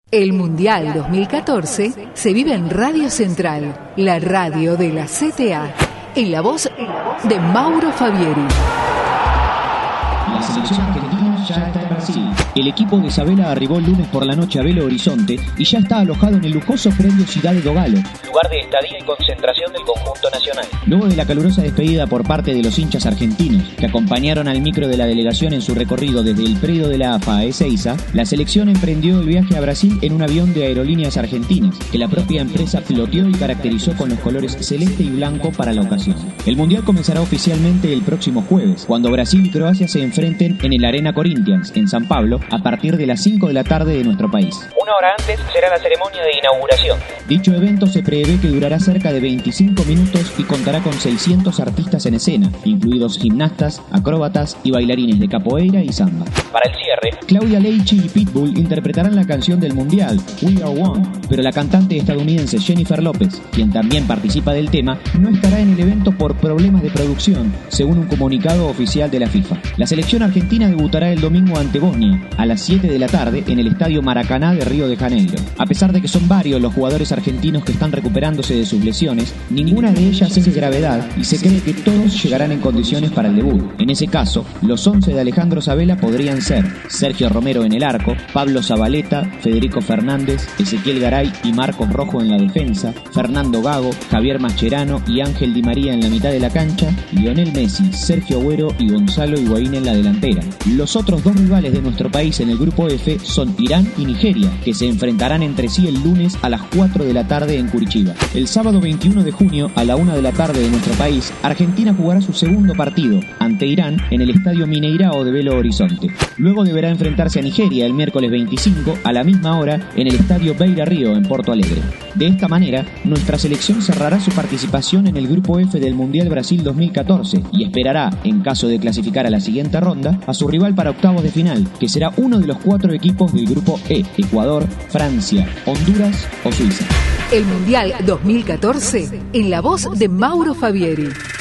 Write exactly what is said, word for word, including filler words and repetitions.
El Mundial dos mil catorce se vive en Radio Central, la radio de la C T A, en la voz de Mauro Fabieri. La selección argentina ya está en Brasil. El equipo de Sabela arribó el lunes por la noche a Belo Horizonte y ya está alojado en el lujoso predio Cidade do Galo, lugar de estadía y concentración del conjunto nacional. Luego de la calurosa despedida por parte de los hinchas argentinos, que acompañaron al micro de la delegación en su recorrido desde el predio de la A F A a Ezeiza, la selección emprendió el viaje a Brasil en un avión de Aerolíneas Argentinas, que la propia empresa floteó y caracterizó con los colores celeste y blanco para la ocasión. El Mundial comenzará oficialmente el próximo jueves, cuando Brasil y Croacia se enfrenten en el Arena Corinthians, en San Pablo, a partir de las cinco de la tarde de nuestro país. Una hora antes será la ceremonia de inauguración. Dicho evento se prevé que durará cerca de veinticinco minutos y contará con seiscientos artistas en escena, incluidos gimnastas, acróbatas y bailarines de capoeira y samba. Para el cierre, Claudia Leichi y Pitbull interpretarán la canción del Mundial, We Are One, pero la cantante estadounidense Jennifer López, quien también participa del tema, no estará en el evento por problemas de producción, según un comunicado oficial de la FIFA. La selección argentina debutará el domingo ante Bosnia, a las siete de la tarde, en el Estadio Maracaná de Río de Janeiro. A pesar de que son varios los jugadores argentinos que están recuperándose de sus lesiones, ninguna de ellas es de gravedad y se cree que todos llegarán en condiciones para el debut. En ese caso, los once de Alejandro Sabela podrían ser Sergio Romero en el arco, Pablo Zabaleta, Federico Fernández, Ezequiel Garay y Marcos Rojo en la defensa, Fernando Gago, Javier Mascherano y Ángel Di María en la mitad de la cancha, Lionel Messi, Sergio Agüero y Gonzalo Higuaín en la delantera. Los otros dos rivales de nuestro país en el grupo F son Irán y Nigeria, que se enfrentarán entre sí el lunes a las cuatro de la tarde en Curitiba. El sábado veintiuno de junio a la una de la tarde de nuestro país, Argentina jugará su segundo partido ante Irán en el Estadio Mineirao de Belo Horizonte. Luego deberá enfrentarse a Nigeria el miércoles veinticinco a la misma hora en el Estadio Beira Río en Porto Alegre. De esta manera, nuestra selección cerrará su participación en el grupo F del Mundial Brasil dos mil catorce y esperará, en caso de clasificar a la siguiente ronda, a su rival para octavos de final, que será uno de los cuatro equipos del grupo E: Ecuador, Francia, Honduras o Suiza. El Mundial dos mil catorce en la voz de Mauro Fabieri.